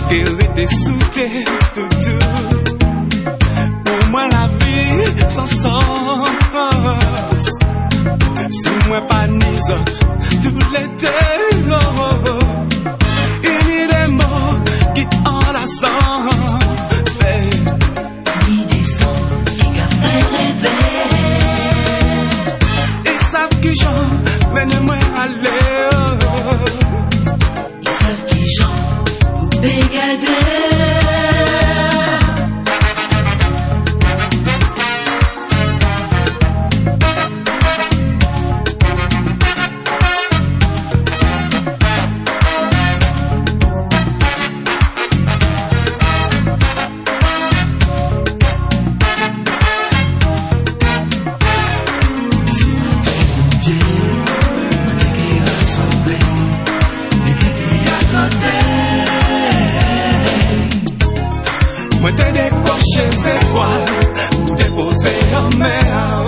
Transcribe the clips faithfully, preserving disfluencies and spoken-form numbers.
qui rete sous tes doudous. Pour moi la vie sans sens, si moi pas ni autres tout l'été. Il y a des mots qui en la sang, il y a des sons qui qu'a fait rêver. Ils savent qui chante, mais ne moi aller. Ils savent qui chante pour bégader. Moi t'ai décroché ces étoiles pour déposer en mer.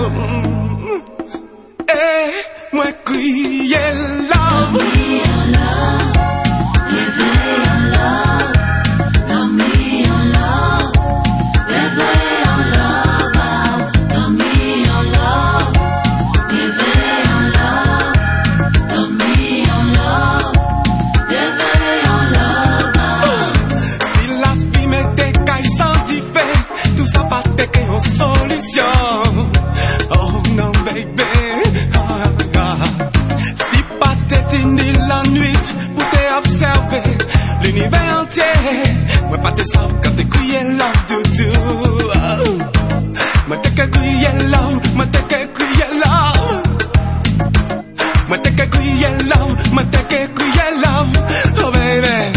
Et moi crier love. Dormir en love, rêver en love. Dormir en love, rêver en love. Dormir en love, rêver en love. Dormir en love, rêver en love. Si la vie m'était sanctifié, tout ça pas qu'une solution. Oh non baby, ah, ah. Si pas t'es ni la nuit pour t'observer l'univers entier, moi pas te sauve quand t'es crié love doudou. Oh. Moi t'es que crié love, moi t'es que crié love. Moi t'es que crié love, moi t'es que crié love. Oh baby.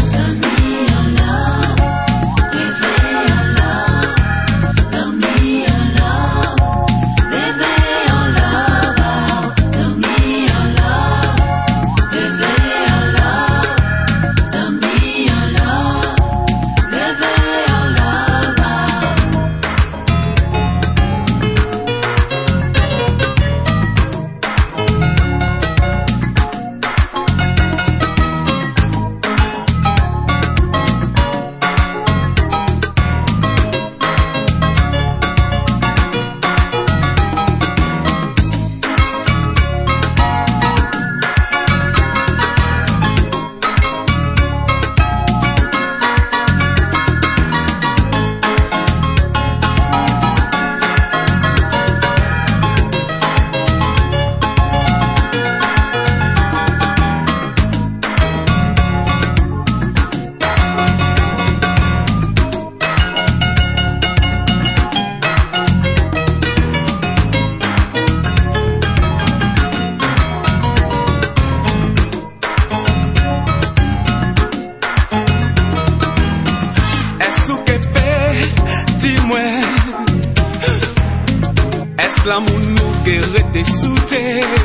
Dis-moi, est-ce l'amour nous qui rete sous tes